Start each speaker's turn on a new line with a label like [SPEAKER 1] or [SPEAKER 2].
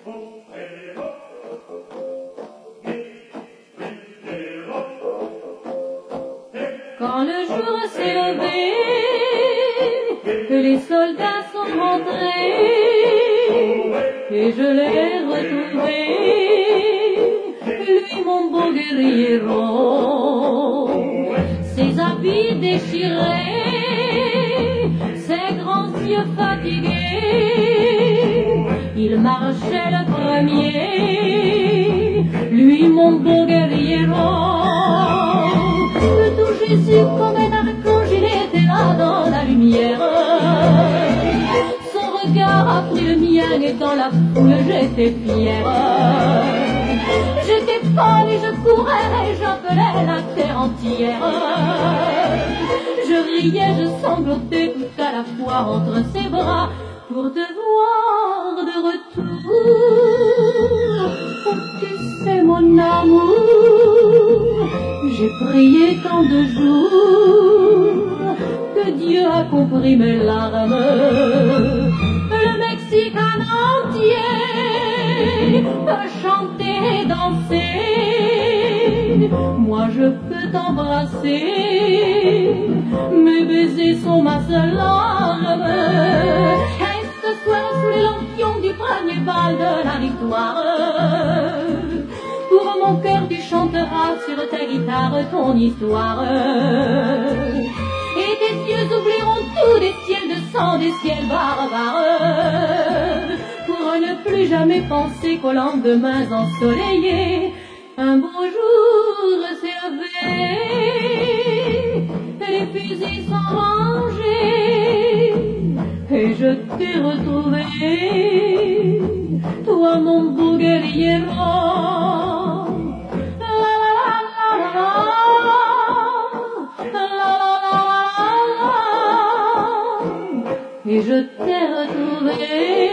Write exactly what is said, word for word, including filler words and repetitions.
[SPEAKER 1] Quand le jour s'est levé, que les soldats sont rentrés, et je l'ai retrouvé, lui mon beau guerriero, ses habits déchirés, ses grands yeux fatigués, il marchait le premier, lui mon beau guerriero. Jésus comme un archange, il était là dans la lumière. Son regard a pris le mien et dans la foule j'étais fière. J'étais folle et je courais et j'appelais la terre entière. Je riais, je sanglotais tout à la fois entre ses bras pour te voir de retour. Oh, tu sais mon amour, j'ai prié tant de jours que Dieu a compris mes larmes. Le Mexique en entier peut chanter et danser. Moi je peux t'embrasser, mes baisers sont ma seule arme. Et ce soir sous les lampions du premier bal de la victoire, pour mon cœur tu chanteras sur ta guitare ton histoire. Et tes yeux oublieront tous des ciels de sang, des ciels barbares, pour ne plus jamais penser qu'aux lendemains ensoleillés, un beau jour s'est levé, les fusils sont rangés, et je t'ai retrouvé, toi mon beau guerriero. Et je t'ai retrouvé.